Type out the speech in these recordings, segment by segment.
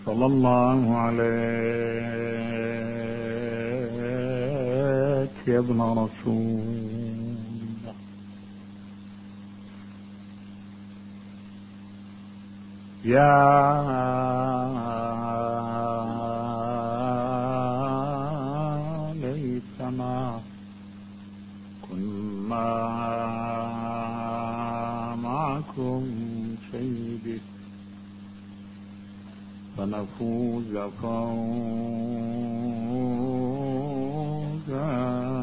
صلى الله عليك يا ابن رسول الله. يا ليتنا كنا معكم سيدي فنفوز فوزا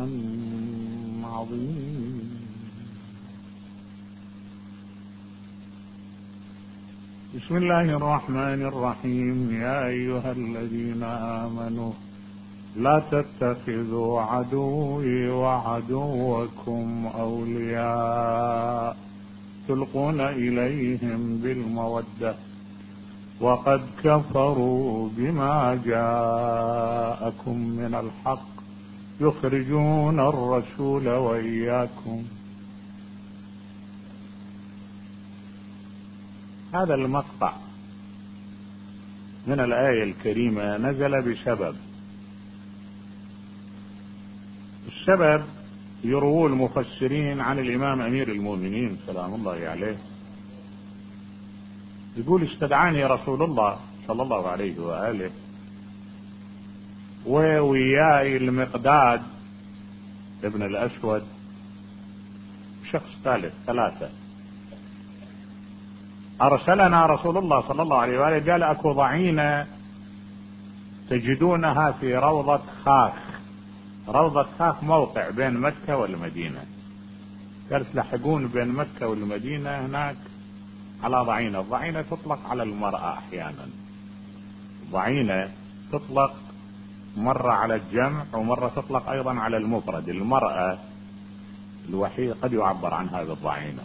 عظيما. بسم الله الرحمن الرحيم. يا أيها الذين آمنوا لا تتخذوا عدوي وعدوكم أولياء تلقون إليهم بالمودة وقد كفروا بما جاءكم من الحق يخرجون الرسول وإياكم. هذا المقطع من الآية الكريمة نزل بسبب. السبب يروى المفسرين عن الإمام أمير المؤمنين سلام الله عليه، يقول استدعاني رسول الله صلى الله عليه وآله ووياي المقداد ابن الأسود شخص ثالث، ثلاثة. أرسلنا رسول الله صلى الله عليه وآله قال أكو ضعينة تجدونها في روضة خاخ. روضة خاخ موقع بين مكة والمدينة. قال تلحقون بين مكة والمدينة هناك على ضعينة. الضعينة تطلق على المرأة أحيانا. ضعينة تطلق مرة على الجمع ومرة تطلق أيضا على المفرد. المرأة الوحيدة قد يعبر عنها بالضعينة.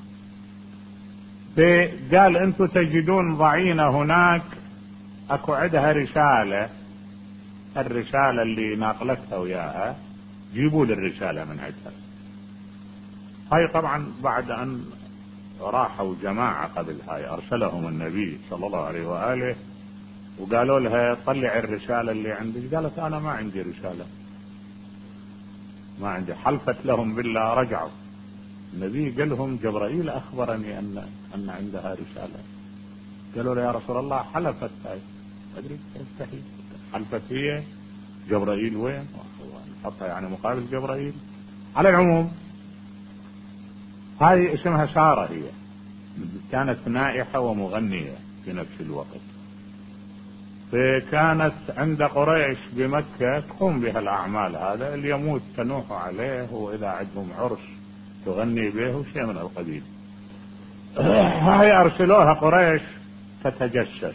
قال أنتم تجدون ضعينة هناك أكو عندها رسالة. الرسالة اللي ناقلتها وياها جيبوا لي الرسالة من عندها. هاي طبعا بعد أن راحوا جماعة قبل هاي أرسلهم النبي صلى الله عليه وآله وقالوا لها طلع الرسالة اللي عندك. قالت أنا ما عندي رسالة، ما عندي. حلفت لهم بالله. رجعوا النبي قال لهم جبرائيل أخبرني أن عندها رسالة. قالوا له يا رسول الله حلفت هاي. أدري تستحي حلفت هي جبرائيل وين نحطها يعني مقابل جبرائيل. على العموم هاي اسمها سارة. هي كانت نائحة ومغنية في نفس الوقت. فكانت عند قريش بمكة تقوم بها الأعمال. هذا اللي يموت تنوح عليه، وإذا عندهم عرس تغني به وشيء من القبيل. هاي أرسلوها قريش تتجسس،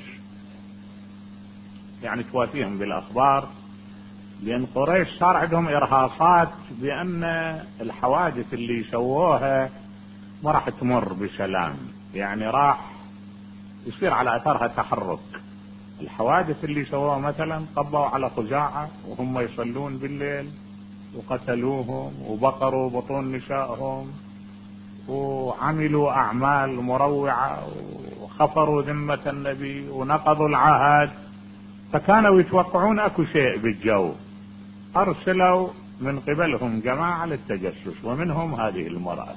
يعني توافيهم بالأخبار، لأن قريش صار عندهم إرهاصات بأن الحوادث اللي سووها ما راح تمر بسلام، يعني راح يصير على أثرها تحرك. الحوادث اللي سووها مثلا قبضوا على خزاعة وهم يصلون بالليل وقتلوهم وبقروا بطون نسائهم وعملوا أعمال مروعة وخفروا ذمة النبي ونقضوا العهد. فكانوا يتوقعون أكو شيء بالجو. أرسلوا من قبلهم جماعة للتجسس ومنهم هذه المرأة.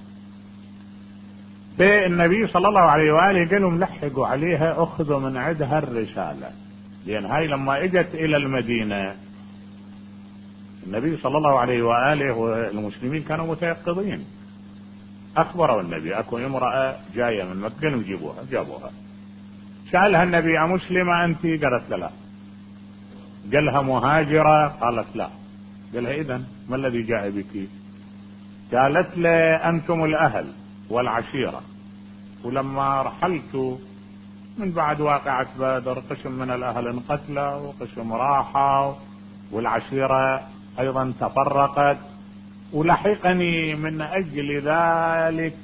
فالنبي صلى الله عليه وآله قال لهم لحقوا عليها أخذوا من عندها الرسالة. لأن هاي لما اجت إلى المدينة النبي صلى الله عليه وآله والمسلمين كانوا متيقظين. أخبروا النبي أكو امرأة جاية من مكة وجيبوها. جابوها. سألها النبي أمسلمة أنت؟ قالت لا. قالها مهاجرة؟ قالت لا. قالها إذن ما الذي جاء بك؟ قالت له أنتم الأهل والعشيرة، ولما رحلت من بعد واقعة بدر قسم من الأهل انقتلوا وقسم راحوا والعشيرة أيضا تفرقت، ولحقني من أجل ذلك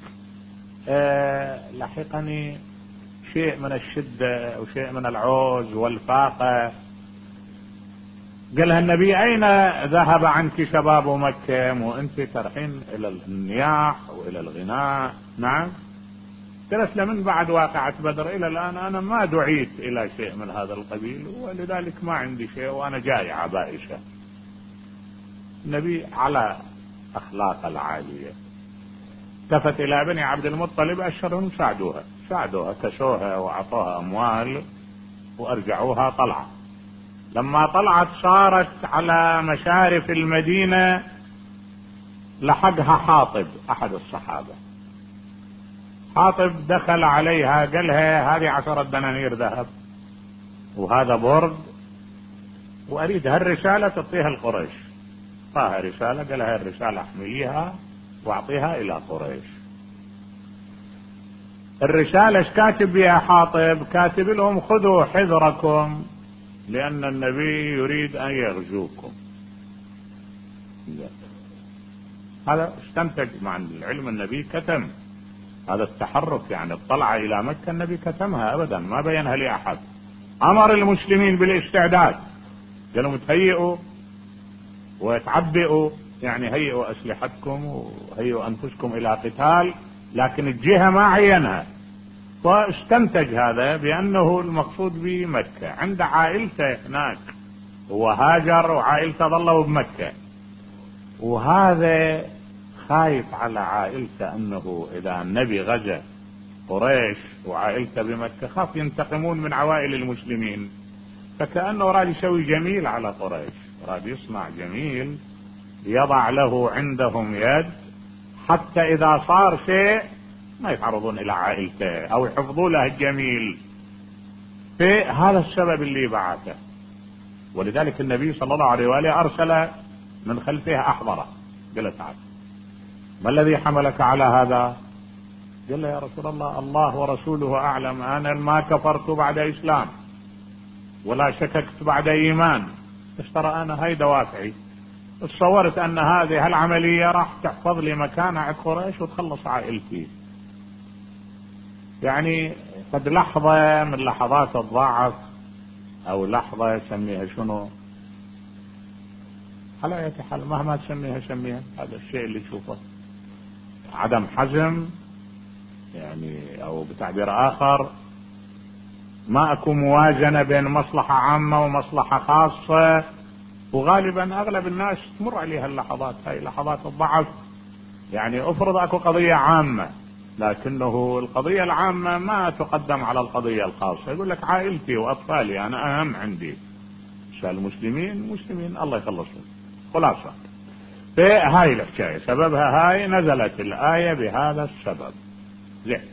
لحقني شيء من الشدة وشيء من العوز والفاقة. قالها النبي أين ذهب عنك شباب مكة وأنت ترحين إلى النياح وإلى الغناء؟ نعم. قلت له من بعد واقعة بدر إلى الآن أنا ما دعيت إلى شيء من هذا القبيل، ولذلك ما عندي شيء وأنا جائع بائشة. النبي على أخلاق العالية التفت إلى بني عبد المطلب أشرهم ساعدوها كسوها وعطوها أموال وأرجعوها طلعة. لما طلعت صارت على مشارف المدينة، لحقها حاطب أحد الصحابة. حاطب دخل عليها قال لها هذه 10 دنانير ذهب وهذا برد، وأريد هالرسالة تعطيها القريش. طاها رسالة قال لها الرسالة احمليها واعطيها إلى قريش. الرسالة ايش كاتب بها حاطب؟ كاتب لهم خذوا حذركم لأن النبي يريد أن يغزوكم. هذا استنتج مع العلم النبي كتم هذا التحرك، يعني الطلعة إلى مكة النبي كتمها أبدا ما بينها لأحد. أمر المسلمين بالاستعداد، قالوا تهيئوا وتعبئوا، يعني هيئوا أسلحتكم وهيئوا أنفسكم إلى قتال، لكن الجهة ما عينها. واستنتج هذا بأنه المقصود بمكة، عند عائلته هناك، هو هاجر وعائلته ظلوا بمكة، وهذا خايف على عائلته أنه إذا النبي غزا قريش وعائلته بمكة خاف ينتقمون من عوائل المسلمين، فكأنه راد يسوي جميل على قريش، راد يصنع جميل يضع له عندهم يد حتى إذا صار شيء ما يتعرضون إلى عائلته أو يحفظوا له الجميل. في هذا السبب اللي بعثه. ولذلك النبي صلى الله عليه وآله أرسل من خلفها أحضره، قال تعال ما الذي حملك على هذا؟ قال له يا رسول الله الله ورسوله أعلم، أنا ما كفرت بعد إسلام ولا شككت بعد إيمان، بس ترى أنا هاي دوافعي، تصورت أن هذه العملية راح تحفظ لي مكانة عند قريش وتخلص عائلتي. يعني قد لحظة من لحظات الضعف أو لحظة سميها شنو، على أي حال مهما تسميها هذا الشيء اللي تشوفه عدم حزم، يعني أو بتعبير آخر ما أكون موازنة بين مصلحة عامة ومصلحة خاصة. وغالبا أغلب الناس تمر عليها اللحظات هاي، لحظات الضعف. يعني أفرض أكو قضية عامة لكنه القضية العامة ما تقدم على القضية الخاصة، يقول لك عائلتي وأطفالي أنا أهم عندي، المسلمين الله يخلصهم. خلاصة في هاي الحكاية سببها هاي نزلت الآية بهذا السبب. زين،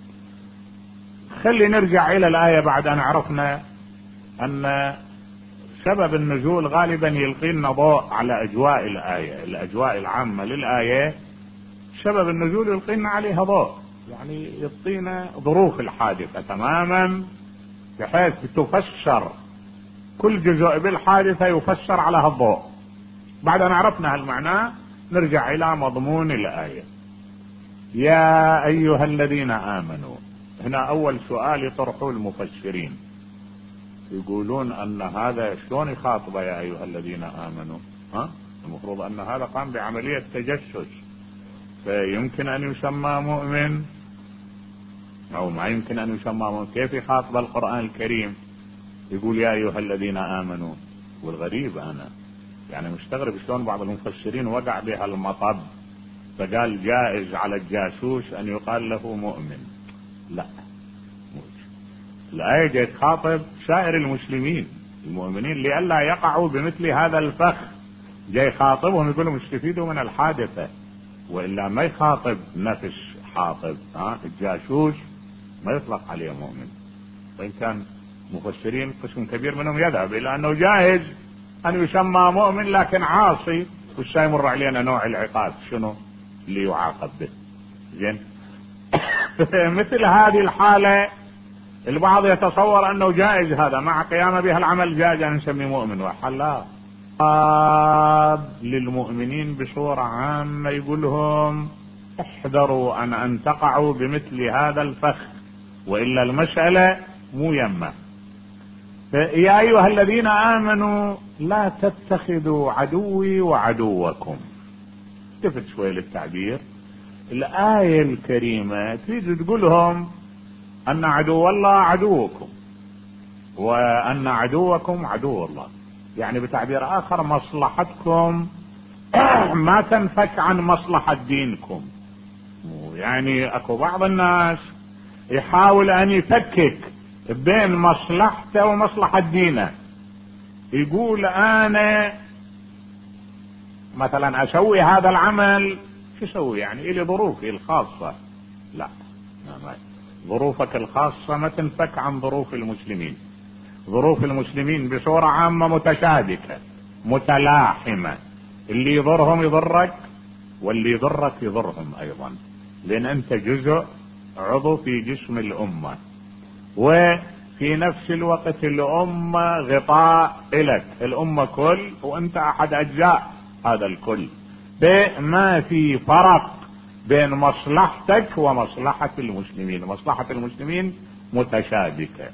خلي نرجع إلى الآية بعد أن عرفنا أن سبب النزول غالبا يلقي لنا ضوء على أجواء الآية، الأجواء العامة للآية سبب النزول يلقي لنا عليها ضوء، يعني يعطينا ظروف الحادثة تماما بحيث تفسر كل جزء بالحادثة يفسر على هالضوء. بعد أن عرفنا هالمعنى نرجع إلى مضمون الآية. يا أيها الذين آمنوا، هنا أول سؤال يطرحه المفسرين، يقولون أن هذا شلون يخاطب يا أيها الذين آمنوا؟ المفروض أن هذا قام بعملية تجسس، فيمكن أن يسمى مؤمن أو ما يمكن أن يسمى مؤمن. كيف يخاطب القرآن الكريم يقول يا أيها الذين آمنوا؟ والغريب أنا يعني مستغرب شلون بعض المفسرين وقع بها المطب فقال جائز على الجاسوس أن يقال له مؤمن. لا، الآية جاي تخاطب سائر المسلمين المؤمنين لئلا يقعوا بمثل هذا الفخ، جاي يخاطبهم يقول لهم استفيدوا من الحادثة، وإلا ما يخاطب نفس حاطب. الجاسوس ما يطلق عليه مؤمن، وإن كان مفسرين قسم كبير منهم يذهب إلى أنه جائز أن يسمى مؤمن لكن عاصي، وش يمر علينا نوع العقاب شنو اللي يعاقب به. زين مثل هذه الحالة البعض يتصور أنه جائز هذا مع قيام بها العمل جائز أن نسميه مؤمن، وحلا للمؤمنين بصورة عامة يقول لهم احذروا أن تقعوا بمثل هذا الفخ، وإلا المسألة مو يمه. يا أيها الذين آمنوا لا تتخذوا عدوي وعدوكم. التفت شوي للتعبير، الآية الكريمة تريد تقولهم أن عدو الله عدوكم وأن عدوكم عدو الله، يعني بتعبير آخر مصلحتكم ما تنفك عن مصلحة دينكم. يعني اكو بعض الناس يحاول ان يفكك بين مصلحته ومصلحة دينه، يقول انا مثلا اسوي هذا العمل، شو اسوي يعني الي ظروفي الخاصة. لا، ظروفك الخاصة ما تنفك عن ظروف المسلمين. ظروف المسلمين بصورة عامة متشابكة متلاحمة، اللي يضرهم يضرك واللي يضرك يضرهم ايضا، لان انت جزء عضو في جسم الامة، وفي نفس الوقت الامة غطاء لك، الامة كل وانت احد اجزاء هذا الكل، ما في فرق بين مصلحتك ومصلحة المسلمين. مصلحة المسلمين متشابكة.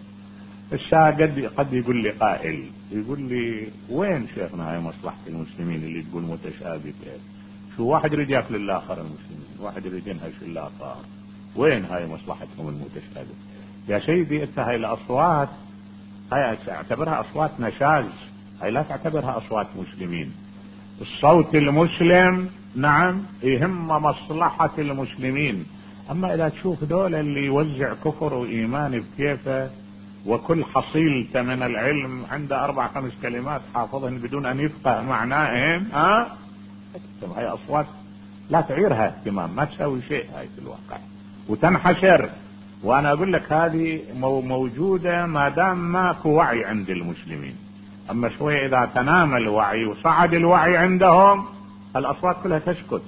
قد يقول لي قائل، يقول لي وين شيخنا هاي مصلحة المسلمين اللي تقول متشابكة؟ شو واحد يريد ياكل الاخر المسلمين، واحد يريد ينهش الاخر، وين هاي مصلحتهم المتشابكة؟ يا سيدي انت هاي الاصوات هاي اعتبرها اصوات نشاز، هاي لا تعتبرها اصوات مسلمين. الصوت المسلم نعم يهم مصلحة المسلمين، اما اذا تشوف دول اللي يوزع كفر وايمان بكيفه، وكل حصيلته من العلم عنده 4-5 كلمات حافظهن بدون ان يفقه معناهن، هاي اصوات لا تعيرها اهتمام، ما تسوي شيء هاي في الواقع وتنحشر. وانا اقول لك هذه موجودة ما دام ماكو وعي عند المسلمين، اما شوية اذا تنام الوعي وصعد الوعي عندهم الاصوات كلها تسكت،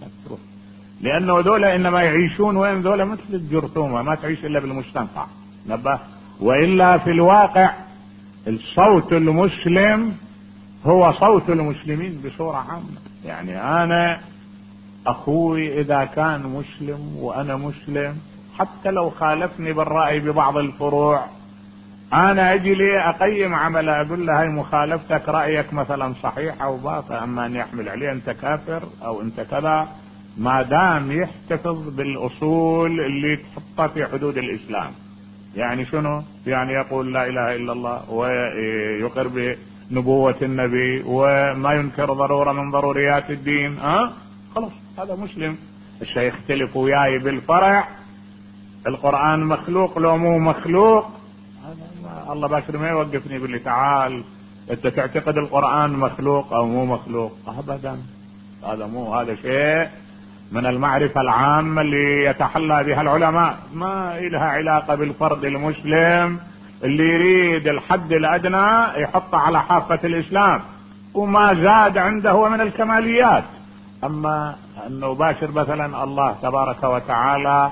لانه ذولا انما يعيشون وين؟ ذولا مثل الجرثومة ما تعيش الا بالمستنقع، نبه. والا في الواقع الصوت المسلم هو صوت المسلمين بصورة عامة. يعني انا اخوي اذا كان مسلم وانا مسلم، حتى لو خالفني بالرأي ببعض الفروع، انا اجي لي اقيم عمله اقول له هاي مخالفتك رأيك مثلا صحيح او باطل، اما ان يحمل عليه انت كافر او انت كذا، ما دام يحتفظ بالاصول اللي تحطها في حدود الاسلام. يعني شنو؟ يعني يقول لا اله الا الله ويقر بنبوة النبي وما ينكر ضرورة من ضروريات الدين، خلاص هذا مسلم. الشيخ يختلف وياي بالفرع، القرآن مخلوق لو مو مخلوق، الله باكر ما يوقفني يقول لي تعال انت تعتقد القرآن مخلوق او مو مخلوق، ابدا. هذا شيء من المعرفة العامة اللي يتحلى بها العلماء، ما إلها علاقة بالفرد المسلم اللي يريد الحد الأدنى يحط على حافة الإسلام وما زاد عنده من الكماليات. أما أنه باشر مثلا الله تبارك وتعالى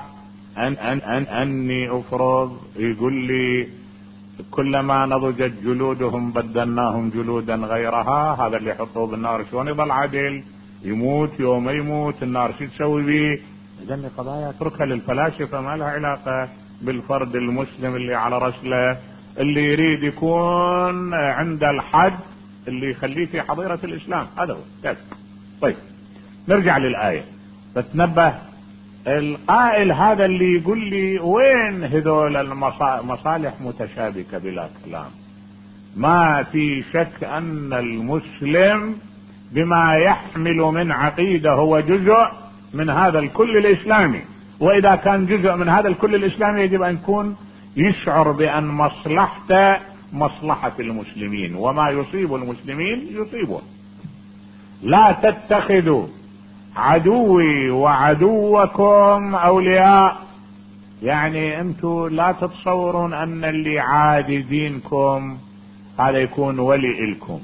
أني أفرض يقول لي كلما نضجت جلودهم بدلناهم جلودا غيرها، هذا اللي يحطوه بالنار شلون يظل عدل؟ يموت يوم يموت النار شو تسوي به؟ اذا قضايا اتركها للفلاسفه، ما لها علاقه بالفرد المسلم اللي على رسله، اللي يريد يكون عند الحد اللي يخليه في حظيره الاسلام. هذا هو. طيب نرجع للايه. فتنبه القائل هذا اللي يقول لي وين هذول المصالح متشابكه بلا كلام. ما في شك ان المسلم بما يحمل من عقيدة هو جزء من هذا الكل الإسلامي، وإذا كان جزء من هذا الكل الإسلامي يجب أن يكون يشعر بأن مصلحته مصلحة المسلمين، وما يصيب المسلمين يصيبه. لا تتخذوا عدوي وعدوكم أولياء، يعني أنتم لا تتصورون أن اللي عادي دينكم هذا يكون ولي لكم.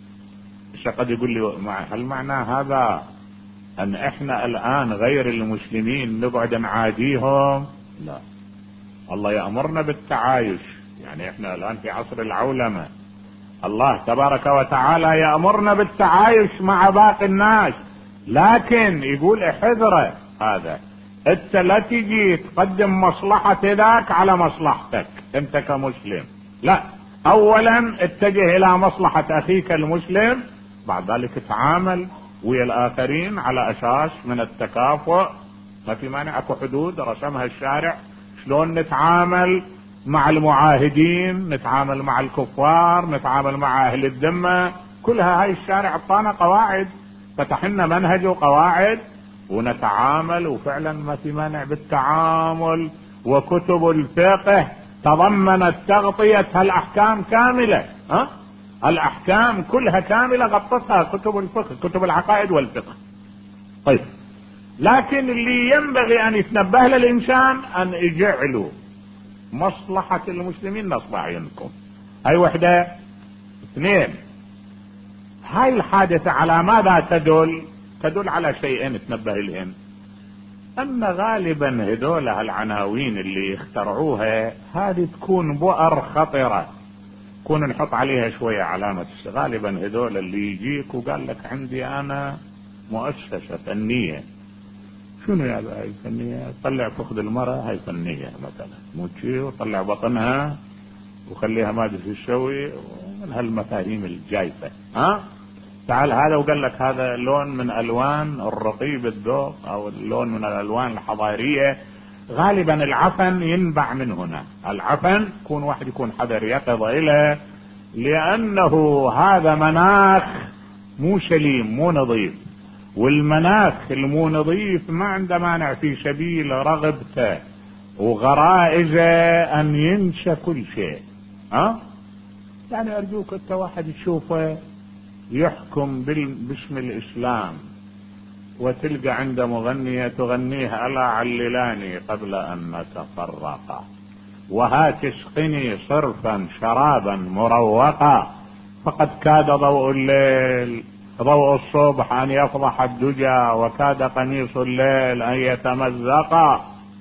قد يقول لي هل معنى هذا ان احنا الان غير المسلمين نقعد نعاديهم؟ لا، الله يأمرنا بالتعايش. يعني احنا الان في عصر العولمة، الله تبارك وتعالى يأمرنا بالتعايش مع باقي الناس، لكن يقول احذره هذا، انت لا تجي تقدم مصلحة ذاك على مصلحتك انت كمسلم، لا، اولا اتجه الى مصلحة اخيك المسلم، بعد ذلك تعامل ويا الاخرين على اساس من التكافؤ ما في مانع، اكو حدود رسمها الشارع شلون نتعامل مع المعاهدين، نتعامل مع الكفار، نتعامل مع اهل الذمة، كلها هاي الشارع اعطانا قواعد، فتح لنا منهج وقواعد ونتعامل، وفعلا ما في مانع بالتعامل. وكتب الفقه تضمنت تغطية هالاحكام كاملة، الاحكام كلها كاملة غطتها كتب الفقه، كتب العقائد والفقه. طيب، لكن اللي ينبغي ان يتنبه للانسان ان يجعلوا مصلحة المسلمين نصب اعينكم. هاي وحدة. اثنين، هاي الحادثة على ماذا تدل؟ تدل على شيئين تنبه لهم، ان غالبا هذول العناوين اللي اخترعوها هذه تكون بؤر خطرة، كون نحط عليها شوية علامة. غالبا هذول اللي يجيك وقال لك عندي انا مؤسسة فنية، شنو يا هاي فنية؟ طلع فخذ المرأة، هاي فنية مثلا، مو شي، وطلع بطنها وخليها مادة الشوي، ومن هالمفاهيم الجايفة. تعال هذا وقال لك هذا لون من الوان الرقي بالذوق، او اللون من الالوان الحضارية. غالبا العفن ينبع من هنا، العفن يكون واحد يكون حذر يقظ إليه، لانه هذا مناخ مو سليم مو نظيف، والمناخ المو نظيف ما عنده مانع في سبيل رغبته وغرائزه ان ينسى كل شيء. يعني ارجوك انت واحد تشوفه يحكم باسم الاسلام، وتلقى عنده مغنية تغنيه الا عللاني قبل ان نتفرقا، وها تسقني صرفا شرابا مروقا، فقد كاد ضوء الليل ضوء الصبح ان يفضح الدجى، وكاد قميص الليل ان يتمزقا.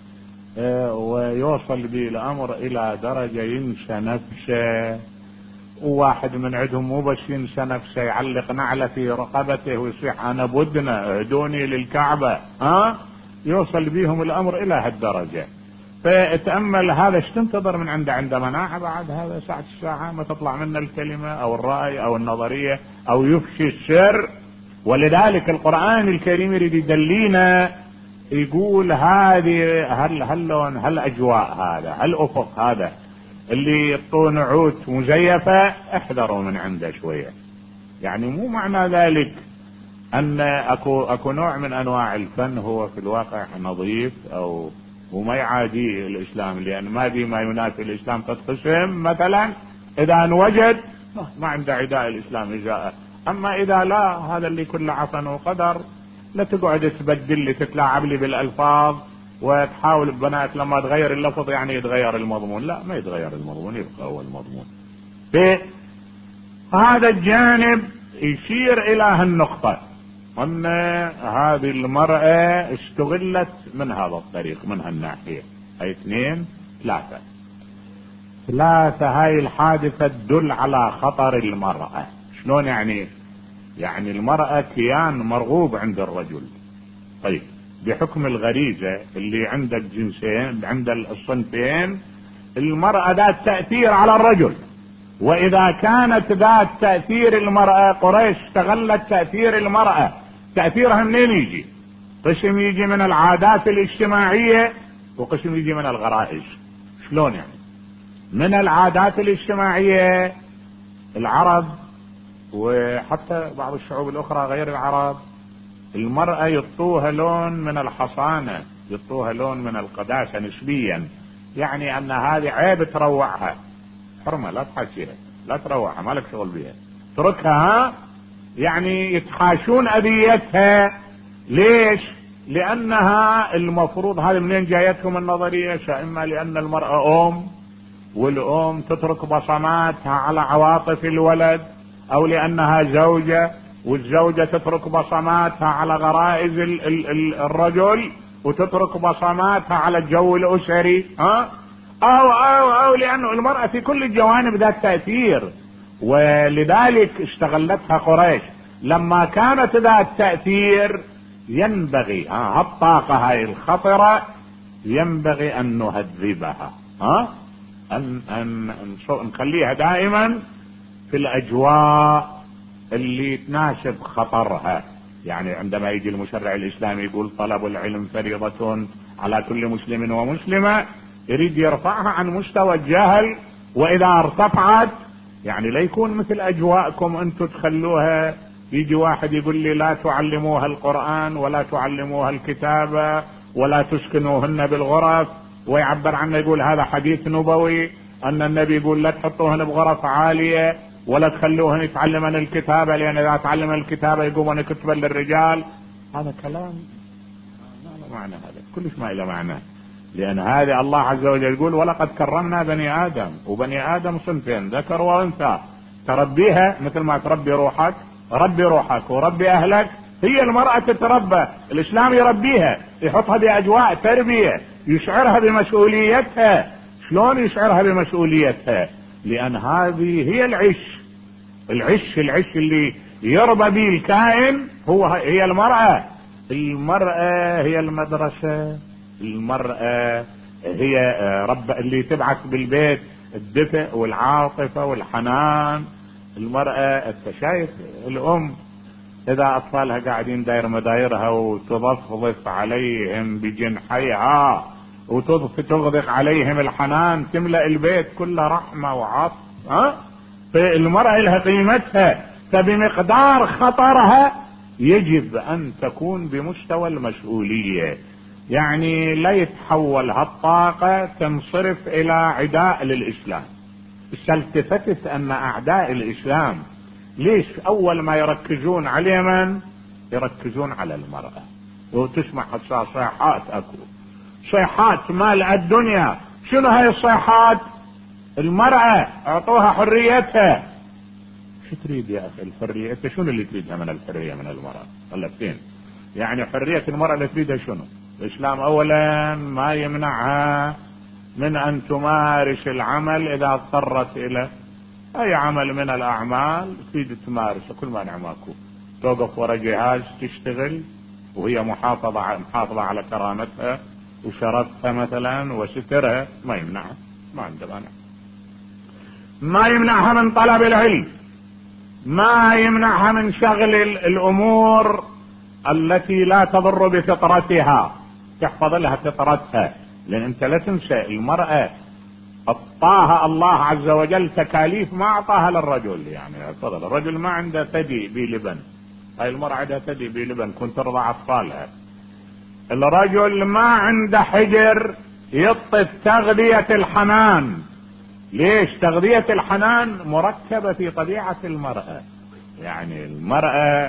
ويوصل به الامر الى درجة ينسى نفسه. وواحد من عندهم مو بس ينسى نفسه، يعلق نعلة في رقبته ويصيح انا بدنا اهدوني للكعبة. يوصل بيهم الامر الى هالدرجة. فتأمل هذا، ايش تنتظر من عنده مناعة بعد هذا؟ ساعة الساعة ما تطلع منه الكلمة او الرأي او النظرية او يفشي السر. ولذلك القرآن الكريم يريد يدلينا، يقول هذه هاللون هالاجواء هذا هالافق هذا اللي يعطون عود مزيفة احذروا من عنده شوية. يعني مو معنى ذلك ان اكو نوع من انواع الفن هو في الواقع نظيف او وما يعادي الاسلام، لان ما في ما ينافي الاسلام تتقسم مثلا، اذا انوجد ما عنده عداء الاسلام اجاءه. اما اذا لا، هذا اللي كله عفن وقدر، لا تقعد تبدل لي تتلاعب لي بالالفاظ وتحاول ببنات لما تغير اللفظ يعني يتغير المضمون. لا، ما يتغير المضمون، يبقى هو المضمون. هذا الجانب يشير الى هالنقطة، ان هذه المرأة استغلت من هذا الطريق من هالناحية. هاي اثنين. ثلاثة، هاي الحادثة تدل على خطر المرأة. شلون يعني؟ يعني المرأة كيان مرغوب عند الرجل. طيب، بحكم الغريزة اللي عند الجنسين عند الصنفين، المرأة ذات تأثير على الرجل. واذا كانت ذات تأثير المرأة، قريش استغلت تأثير المرأة. تأثيرها منين يجي؟ قسم يجي من العادات الاجتماعية وقسم يجي من الغرائز. شلون يعني؟ من العادات الاجتماعية، العرب وحتى بعض الشعوب الاخرى غير العرب، المرأة يعطوها لون من الحصانة، يعطوها لون من القداسة نسبيا، يعني ان هذه عيب تروعها، حرمة لا تحاشيها، لا تروعها، مالك شغل بيها، تركها. يعني يتحاشون اذيتها. ليش؟ لانها المفروض، هذه منين جايتهم النظرية؟ اما لان المرأة والام تترك بصماتها على عواطف الولد، او لانها زوجة والزوجة تترك بصماتها على غرائز الرجل وتترك بصماتها على الجو الاسري، او لانه المرأة في كل الجوانب ذات تأثير. ولذلك استغلتها قريش. لما كانت ذات تأثير ينبغي هالطاقة هاي الخطرة ينبغي ان نهذبها، ان نخليها دائما في الاجواء اللي تناسب خطرها. يعني عندما يجي المشرع الإسلامي يقول طلب العلم فريضة على كل مسلم ومسلمة، يريد يرفعها عن مستوى الجهل، وإذا ارتفعت يعني لا يكون مثل أجواءكم أنتم تخلوها. يجي واحد يقول لي لا تعلموها القرآن ولا تعلموها الكتابة ولا تسكنوهن بالغرف، ويعبر عنه يقول هذا حديث نبوي أن النبي يقول لا تحطوهن بغرف عالية ولا تخلوهن يتعلمن الكتابة، لأن إذا تعلم الكتابة يقومون كتبا للرجال. هذا كلام ما له معنى، هذا كلش ما له معنى. لأن هذا الله عز وجل يقول ولقد كرمنا بني آدم، وبني آدم صنفين ذكر وأنثى، تربيها مثل ما تربي روحك، ربي روحك وربي أهلك. هي المرأة تتربى، الإسلام يربيها، يحطها بأجواء تربية، يشعرها بمسؤوليتها. شلون يشعرها بمسؤوليتها؟ لأن هذه هي العش اللي يربى به الكائن هي المرأة. المرأة هي المدرسة، المرأة هي رب اللي تبعث بالبيت الدفء والعاطفة والحنان. المرأة انت شايف الأم إذا أطفالها قاعدين داير مدايرها وتضفضف عليهم بجنحيها وتغدق عليهم الحنان، تملأ البيت كله رحمة وعطف. فالمرأة لها قيمتها، فبمقدار خطرها يجب أن تكون بمستوى المسؤولية. يعني لا يتحول هالطاقة تنصرف إلى عداء للإسلام. التفتت أن أعداء الإسلام ليش أول ما يركزون على من؟ يركزون على المرأة. وتسمع صيحات، أكو صيحات مال الدنيا. شنو هاي الصيحات؟ المرأة اعطوها حريتها. شو تريد يا أخي الحرية؟ انت شنو اللي تريدها من الحرية من المرأة؟ ولا فين؟ يعني حرية المرأة اللي تريدها شنو؟ الإسلام أولا ما يمنعها من أن تمارس العمل إذا اضطرت إلى أي عمل من الأعمال تريد تمارس، كل ما نعماكو. توقف ورا جهاز تشتغل وهي محافظة على كرامتها وشرفها مثلا وسترها، ما يمنعها، ما عنده مانع. ما يمنعها من طلب العلم، ما يمنعها من شغل الأمور التي لا تضر بفطرتها، تحفظ لها فطرتها. لأن أنت لا تنسى المرأة أعطاها الله عز وجل تكاليف ما أعطاها للرجل. يعني تفضل، الرجل ما عنده ثدي بلبن، هاي المرأة عندها ثدي بلبن كنت ترضع أطفالها. الرجل ما عنده حجر يطف تغذية الحنان. ليش؟ تغذية الحنان مركبة في طبيعة المرأة. يعني المرأة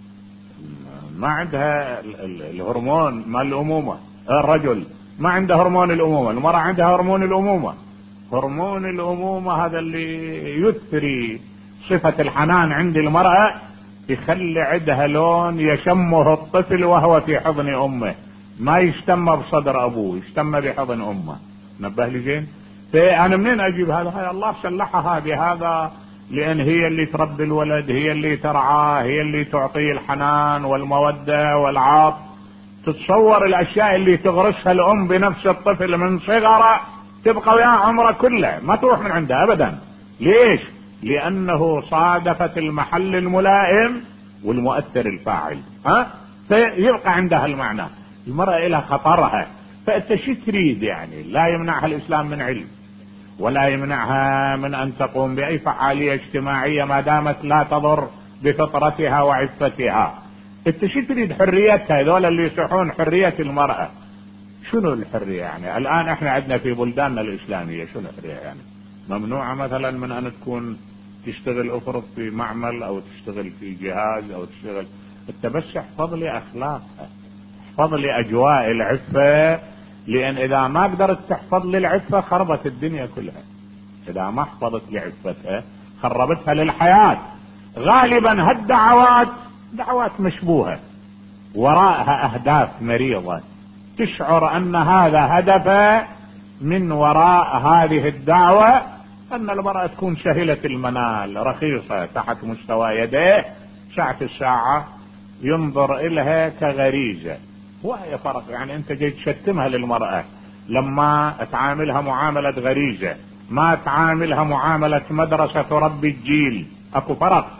ما عندها الهرمون مال الأمومة، الرجل ما عنده هرمون الأمومة، المرأة عندها هرمون الأمومة. هرمون الأمومة هذا اللي يثري صفة الحنان عند المرأة، يخلي عندها لون يشمه الطفل وهو في حضن أمه، ما يشتم بصدر أبوه، يشتم بحضن أمه. نبه لي زين؟ فأنا منين أجيب هذا؟ هاي الله سلحها بهذا، لأن هي اللي تربي الولد، هي اللي ترعاه، هي اللي تعطيه الحنان والمودة والعاطف. تتصور الأشياء اللي تغرسها الأم بنفس الطفل من صغره تبقى وياه عمره كله، ما تروح من عنده أبدا. ليش؟ لأنه صادفت المحل الملائم والمؤثر الفاعل، فيبقى عندها المعنى. المرأة إلى خطرها، فأنت شو تريد؟ يعني لا يمنعها الإسلام من علم، ولا يمنعها من أن تقوم بأي فعالية اجتماعية ما دامت لا تضر بفطرتها وعفتها. انت شو تريد؟ حريتها. هذول اللي يصيحون حرية المرأة، شنو الحرية يعني؟ الآن احنا عندنا في بلداننا الإسلامية شنو الحرية يعني؟ ممنوعة مثلا من أن تكون تشتغل أفرض في معمل أو تشتغل في جهاز أو تشتغل. انت بس احفظ لي أخلاقها، احفظ لي أجواء العفة. لأن إذا ما قدرت تحفظ لي العفة خربت الدنيا كلها. إذا ما حفظت لي عفتها خربتها للحياة. غالبا هالدعوات دعوات مشبوهة وراءها أهداف مريضة، تشعر أن هذا هدف من وراء هذه الدعوة أن المرأة تكون سهلة المنال، رخيصة تحت مستوى يديه، ساعة الساعة ينظر إلها كغريزة. وهي فرق. يعني أنت جاي تشتمها للمرأة لما تعاملها معاملة غريزة، ما تعاملها معاملة مدرسة تربي الجيل. أكو فرق.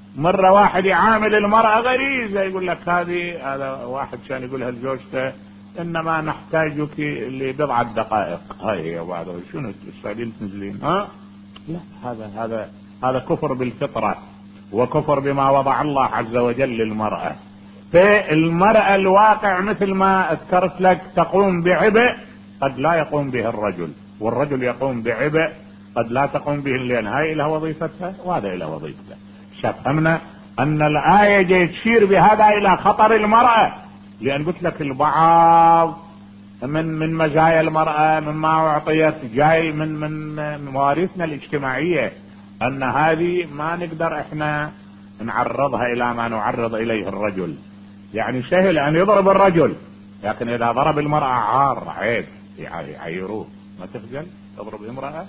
مرة واحد يعامل المرأة غريزة، يقول لك هذا واحد كان يقولها لزوجته انما نحتاجك لبضعة دقائق، هاي هي بعض شنو السعوديين تنزلين لا، هذا كفر بالفطرة وكفر بما وضع الله عز وجل للمرأة. فالمرأة الواقع مثل ما اذكرت لك تقوم بعبء قد لا يقوم به الرجل، والرجل يقوم بعبء قد لا تقوم به، لأن هاي لها وظيفتها وهذا لها وظيفته. فهمنا أن الآية جاي تشير بهذا إلى خطر المرأة، لأن قلت لك البعض من مزايا المرأة مما أعطيت جاي من مواريثنا الاجتماعية، أن هذه ما نقدر إحنا نعرضها إلى ما نعرض إليه الرجل. يعني سهل أن يضرب الرجل، لكن إذا ضرب المرأة عار، عيب، يعيروه. ما تخجل تضرب امرأة؟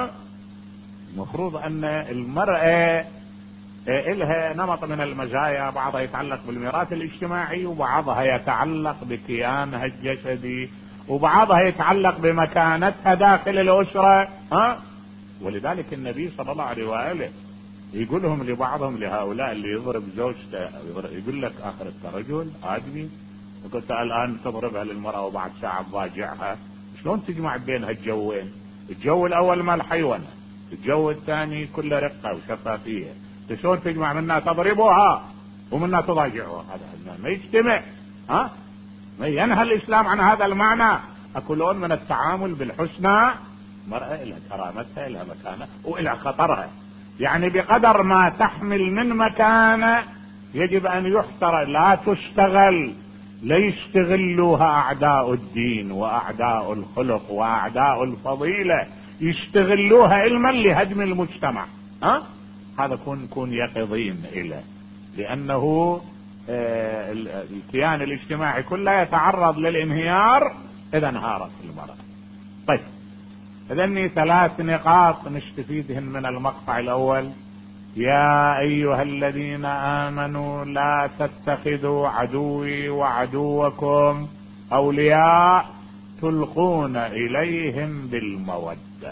المفروض أن المرأة إلها نمط من المزايا، بعضها يتعلق بالميراث الاجتماعي، وبعضها يتعلق بكيانها الجسدي، وبعضها يتعلق بمكانتها داخل الأسرة. ولذلك النبي صلى الله عليه وآله يقولهم لبعضهم لهؤلاء اللي يضرب زوجته، يقول لك آخر رجل آدمي، وقلت الآن تضربها للمرأة وبعد ساعة تضاجعها، شلون تجمع بينها الجوين؟ الجو الأول مال حيوانة، الجو الثاني كله رقة وشفافية، شلون تجمع منها تضربها ومنها تضاجعها؟ هذا ما يجتمع. ما ينهى الإسلام عن هذا المعنى. أكو لون من التعامل بالحسنى، المرأة إلها كرامتها، إلها مكانة، وإلها خطرها. يعني بقدر ما تحمل من مكانة يجب أن يحتر، لا تشتغل، لا يستغلوها أعداء الدين وأعداء الخلق وأعداء الفضيلة، يستغلوها علما لهدم المجتمع. هذا كون يقظين إليه، لأنه الكيان الاجتماعي كله يتعرض للانهيار إذا انهارت المرأة. طيب، إذن 3 نقاط نستفيدهن من المقطع الأول. يا أيها الذين آمنوا لا تتخذوا عدوي وعدوكم أولياء تلقون إليهم بالمودة.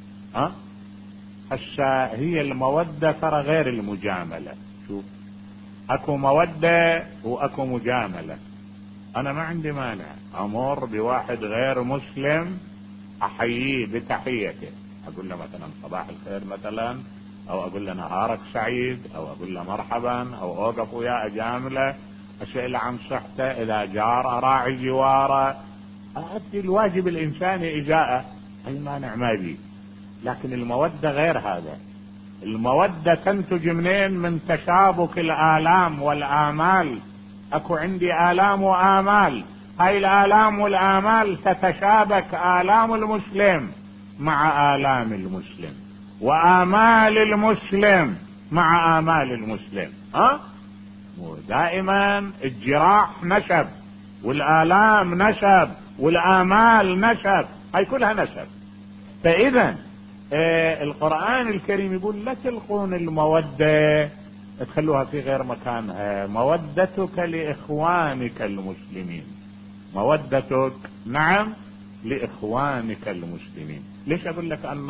هي المودة ترى غير المجاملة. شوف، أكو مودة وأكو مجاملة. أنا ما عندي مانع أمر بواحد غير مسلم أحييه بتحيته، أقول له مثلا صباح الخير مثلا، أو أقول له نهارك سعيد، أو أقول له مرحبا، أو أوقف وياه أجامله، أسأل عن صحته، إذا جار أراعي جواره، أؤدي الواجب الإنساني إجاءه، أي مانع ما بي. لكن المودة غير هذا. المودة تنتج منين؟ من تشابك الآلام والآمال. أكو عندي آلام وآمال، هاي الآلام والآمال تتشابك، آلام المسلم مع آلام المسلم، وآمال المسلم مع آمال المسلم. ودائما الجراح نشب، والآلام نشب، والآمال نشب، هاي كلها نشب. فإذا القرآن الكريم يقول لا تلقون المودة، تخلوها في غير مكانها. مودتك لإخوانك المسلمين، مودتك نعم لإخوانك المسلمين. ليش أقول لك أن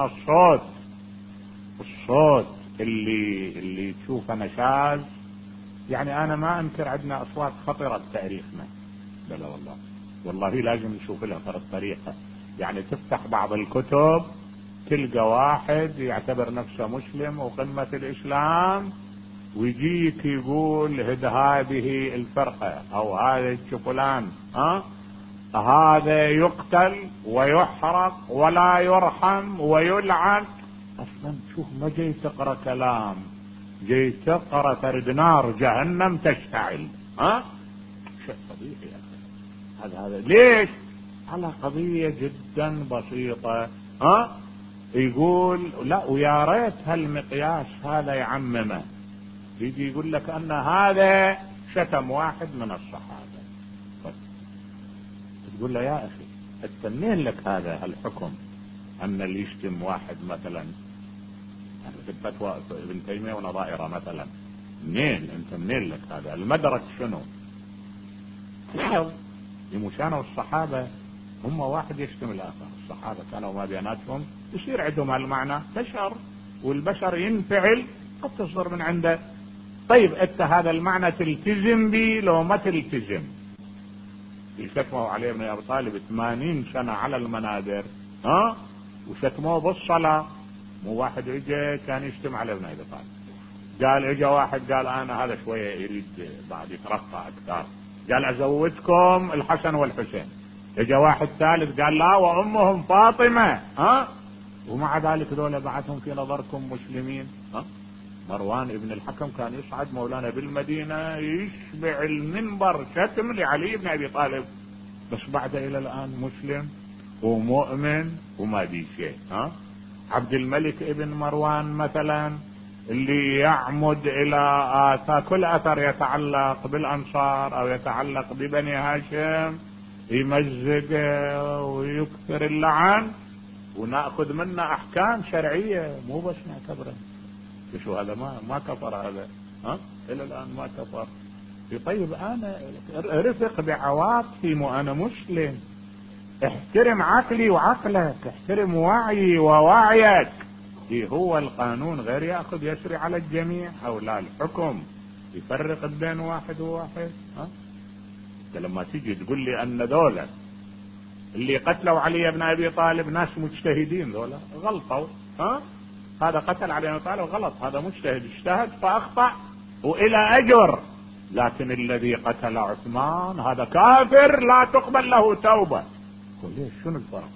الصوت اللي تشوفه نشاز؟ يعني أنا ما أنكر عندنا أصوات خطرة بتاريخنا، بلا والله لازم نشوف لها طريقة. يعني تفتح بعض الكتب تلقى واحد يعتبر نفسه مسلم وقمة الإسلام، ويجيك يقول هذه الفرقة أو هذا فلان هذا يقتل ويحرق ولا يرحم ويلعن. أصلا شوف، ما جاي تقرأ كلام، جاي تقرأ ترد نار جهنم تشتعل. شيء طبيعي يا أخي. هذا ليش؟ على قضية جدا بسيطة. يقول لا، ويا ريت هالمقياس هذا يعممه. يجي يقول لك ان هذا شتم واحد من الصحابة، تقول له يا اخي استنين لك هذا الحكم ان اللي يشتم واحد مثلا في الفتوى ابن تيمية ونظائره مثلا، منين لك هذا المدرك شنو؟ لاحظ مشانوا الصحابة هم واحد يشتم الاخر. الصحابة كانوا ما بيناتهم يصير عندهم هالمعنى، بشر، والبشر ينفعل قد تصدر من عنده طيب انت هذا المعنى تلتزم به لو ما تلتزم؟ يشتموا عليه ابن ابي طالب 80 سنة على المنابر، وشتموه بالصلاة. مو واحد اجى كان يشتم على ابن ابي طالب، قال اجى واحد قال انا هذا شوية يريد بعد يترقى اكثر، قال ازودكم الحسن والحسين. اجى واحد ثالث قال لا وامهم فاطمة، ومع ذلك ذولا بعثهم في نظركم مسلمين. مروان ابن الحكم كان يصعد مولانا بالمدينة يشبع المنبر شتم لعلي بن ابي طالب، بس بعد الى الان مسلم ومؤمن وما بي شيء. عبد الملك ابن مروان مثلا اللي يعمد الى آثار، كل اثر يتعلق بالانصار او يتعلق ببني هاشم يمزق ويكثر اللعن، وناخذ منه احكام شرعية، مو بس نعتبره. شو هذا؟ ما كفر هذا، الى الان ما كفر. طيب انا رفق بعواطفي وانا مسلم، احترم عقلي وعقلك، احترم وعي ووعيك. هو القانون غير ياخذ يسري على الجميع، او لا الحكم يفرق بين واحد وواحد. لما تيجي تقول لي ان ذولا اللي قتلوا علي بن ابي طالب ناس مجتهدين، ذولا غلطوا، هذا قتل علي بن ابي طالب غلط، هذا مجتهد اجتهد فاخطأ والى اجر. لكن الذي قتل عثمان هذا كافر لا تقبل له توبة. ليش؟ شنو الفرق؟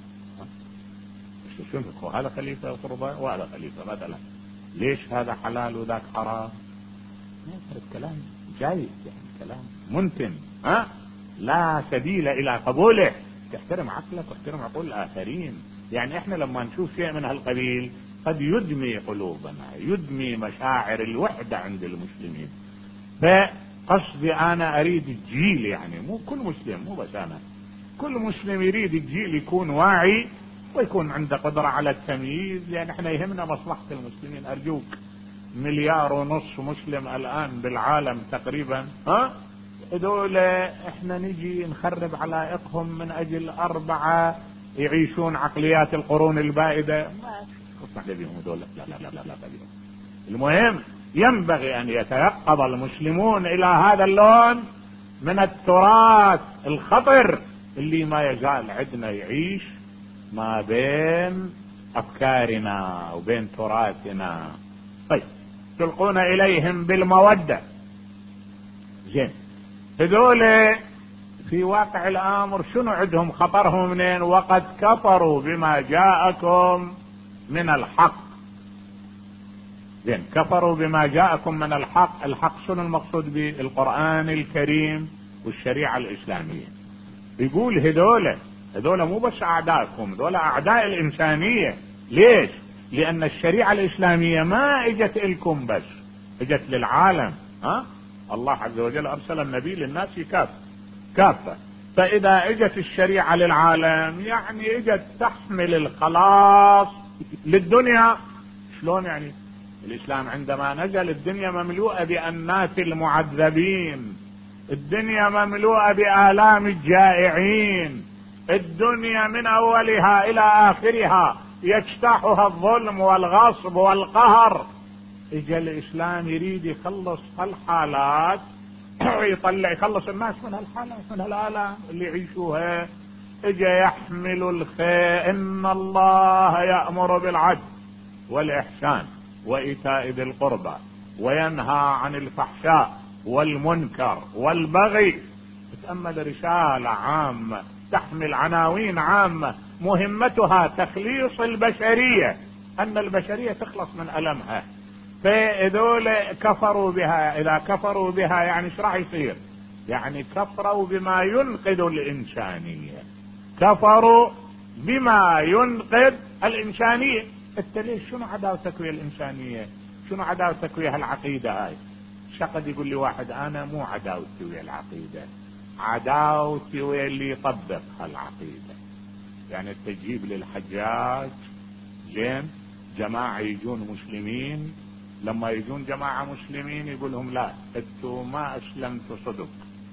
شنو؟ هذا خليفة قربة وهذا خليفة مثلا، ليش هذا حلال وذاك حرام؟ الكلام جايز، يعني كلام ممكن، لا سبيل الى قبوله. تحترم عقلك واحترم عقول الاخرين. يعني احنا لما نشوف شيء من هالقبيل قد يدمي قلوبنا، يدمي مشاعر الوحدة عند المسلمين. فقصدي انا اريد الجيل، يعني مو كل مسلم، مو بس انا، كل مسلم يريد الجيل يكون واعي ويكون عنده قدرة على التمييز، لان احنا يهمنا مصلحة المسلمين. ارجوك 1.5 مليار مسلم الان بالعالم تقريبا، هذول احنا نجي نخرب علائقهم من اجل 4 يعيشون عقليات القرون البائدة؟ ما نصلح بهم هذول، لا لا لا لا لا. المهم ينبغي ان يتيقظ المسلمون الى هذا اللون من التراث الخطر اللي ما يزال عندنا يعيش ما بين افكارنا وبين تراثنا. طيب تلقون اليهم بالمودة، زين، هذول في واقع الامر شنو عندهم خطرهم منين؟ وقد كفروا بما جاءكم من الحق. زين، كفروا بما جاءكم من الحق. الحق شنو المقصود به؟ القرآن الكريم والشريعة الإسلامية. يقول هذول مو بس أعداءكم، هذول أعداء الإنسانية. ليش؟ لأن الشريعة الإسلامية ما اجت لكم بس، اجت للعالم. الله عز وجل أرسل النبي للناس كافة. فإذا اجت الشريعة للعالم يعني اجت تحمل الخلاص للدنيا. شلون يعني؟ الإسلام عندما نزل الدنيا مملوءة بأناس المعذبين، الدنيا مملوءة بآلام الجائعين، الدنيا من أولها إلى آخرها يجتاحها الظلم والغصب والقهر. اجى الإسلام يريد يخلص هالحالات، يخلص الناس من هالحالات، من هالآلام اللي يعيشوها. اجى يحمل الخير، إن الله يأمر بالعدل والإحسان وإيتاء ذي القربى وينهى عن الفحشاء والمنكر والبغي. تتأمل رسالة عامة تحمل عناوين عامة مهمتها تخليص البشرية، أن البشرية تخلص من ألمها. فذول كفروا بها. إذا كفروا بها يعني ايش راح يصير؟ يعني كفروا بما ينقذ الإنسانية، كفروا بما ينقذ الإنسانية. انت ليش؟ شنو عداوتك ويا الإنسانية؟ شنو عداوتك ويا هالعقيدة هاي؟ شقد يقول لي واحد أنا مو عداوتي ويا العقيدة، عداوتي ويا اللي يطبق هالعقيدة. يعني تجيب للحجاج زين جماعة يجون مسلمين، لما يجون جماعة مسلمين يقول لهم لا انتوا ما اسلمتوا صدق،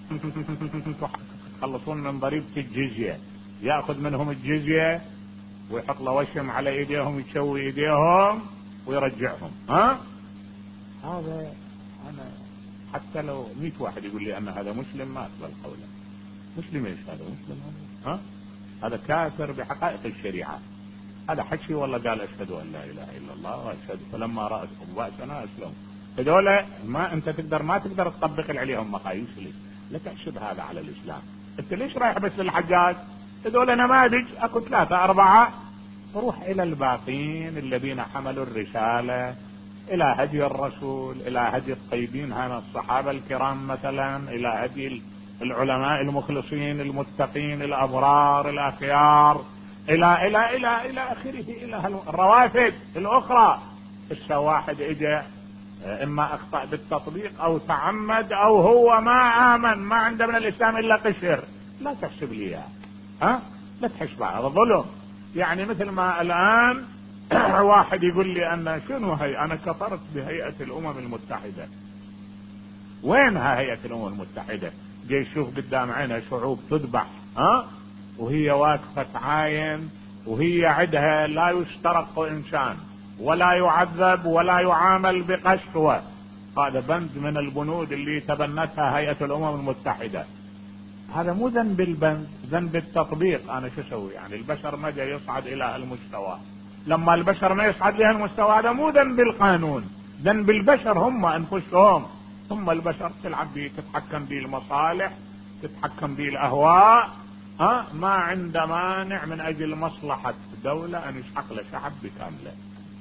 تخلصون من ضريبة الجزية. ياخذ منهم الجزية ويحط له وشم على ايديهم، يشوي ايديهم ويرجعهم. انا حتى لو 100 واحد يقول لي ان هذا مسلم ما اقبل قوله. مسلم ايش هذا؟ مسلم هذا؟ ها؟ هذا كافر بحقائق الشريعة. هذا حكي والله قال اشهد ان لا اله الا الله واشهد، فلما رأتهم بأسنا اسلموا. هذول ما انت ما تقدر تطبق عليهم مقاييس. ليش؟ لا تحسب هذا على الاسلام. انت ليش رايح بس للحجاج؟ هذول نماذج اكو 3 4. روح الى الباقين الذين حملوا الرسالة الى هدي الرسول، الى هدي الطيبين هنا الصحابة الكرام مثلا، الى هدي العلماء المخلصين المتقين الابرار الاخيار، الى الى الى الى اخره، الى الروافد الاخرى. الواحد اجى اما اخطأ بالتطبيق او تعمد او هو ما امن، ما عنده من الاسلام الا قشر، لا تحسب لي اياه. ها؟ لا تحسب، هذا ظلم. يعني مثل ما الان واحد يقول لي انا شنو هي، انا كفرت بهيئة الامم المتحدة. وينها هيئة الامم المتحدة؟ جاي يشوف قدام عينه شعوب تذبح، ها؟ وهي واقفة تعاين، وهي عندها لا يسترق انسان ولا يعذب ولا يعامل بقسوة. هذا بند من البنود اللي تبنتها هيئة الامم المتحدة. هذا مو ذنب البند، ذنب التطبيق. انا شو اسوي؟ يعني البشر ما جاي يصعد الى المستوى. لما البشر ما يصعد لها المستوى، هذا مو ذنب القانون، ذنب البشر هم انفسهم. هم البشر تلعب بيه، تتحكم بيه المصالح، تتحكم بيه الاهواء. ما عنده مانع من اجل مصلحة دولة ان يسحق له شعب بكامله.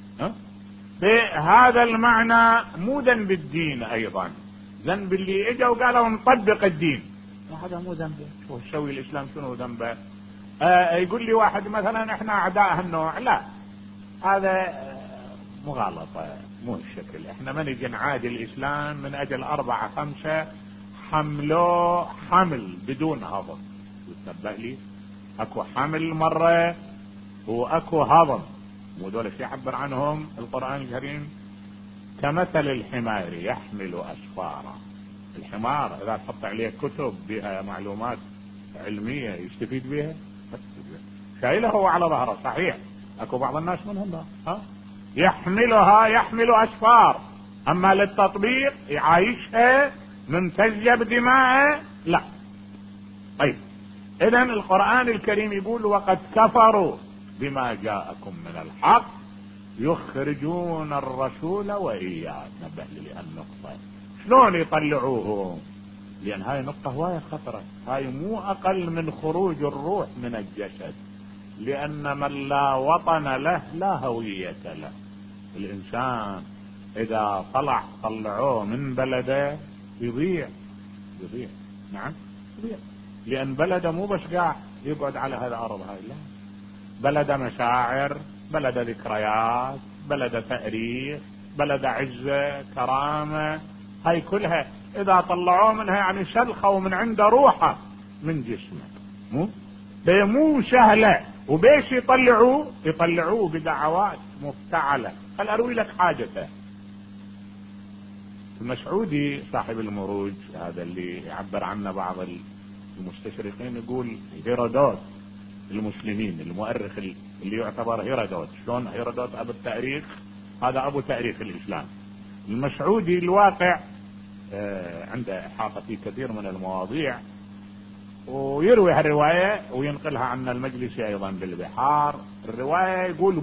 بهذا المعنى مو ذنب الدين ايضا، ذنب اللي اجا وقالوا نطبق الدين. هذا مو ذنبه. شو يسوي الاسلام؟ شنو ذنبه؟ يقول لي واحد مثلا احنا اعداء هالنوع. لا، هذا مغالطة، مو الشكل. احنا ما نجي نعادي الاسلام من اجل 4 5 حملوه حمل بدون هضم. يتنبه لي، اكو حمل مرة واكو هضم. ودول يعبر عنهم القرآن الكريم كمثل الحمار يحمل اسفارا. الحمار اذا تحط عليه كتب بها معلومات علمية يستفيد بها، شايله هو على ظهره. صحيح اكو بعض الناس منهم يحملها، يحمل اسفار، اما للتطبيق يعايشها ممتزجة بدماءه لا. طيب، اذا القرآن الكريم يقول وقد كفروا بما جاءكم من الحق يخرجون الرسول واياه. نبه لي النقطة، شلون يطلعوهم؟ لان هاي نقطة هواية خطرة. هاي مو اقل من خروج الروح من الجسد، لان من لا وطن له لا هوية له. الانسان اذا طلعوه من بلده يضيع. نعم يضيع، لان بلده مو بس قاعد يقعد على هذا الارض. هاي لا، بلده مشاعر، بلده ذكريات، بلده تاريخ، بلده عزة كرامة. هاي كلها اذا طلعوه منها يعني شلخوا من عنده روحه من جسمه. مو سهلة. وبيش يطلعوه بدعوات مفتعلة. خل اروي لك حاجته. المسعودي صاحب المروج هذا اللي يعبر عنه بعض المستشرقين، يقول هيرودوت المسلمين، المؤرخ اللي يعتبر هيرودوت. شلون هيرودوت ابو التاريخ؟ هذا ابو تاريخ الاسلام. المسعودي الواقع عنده احاطة في كثير من المواضيع، ويروي هالرواية وينقلها عن المجلسي ايضا بالبحار. الرواية يقول